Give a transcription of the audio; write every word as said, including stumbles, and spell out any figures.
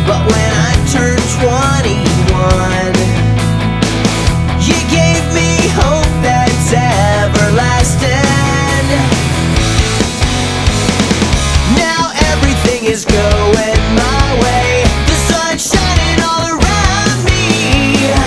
But when I turned twenty-one, you gave me hope that's everlasting. Now everything is good.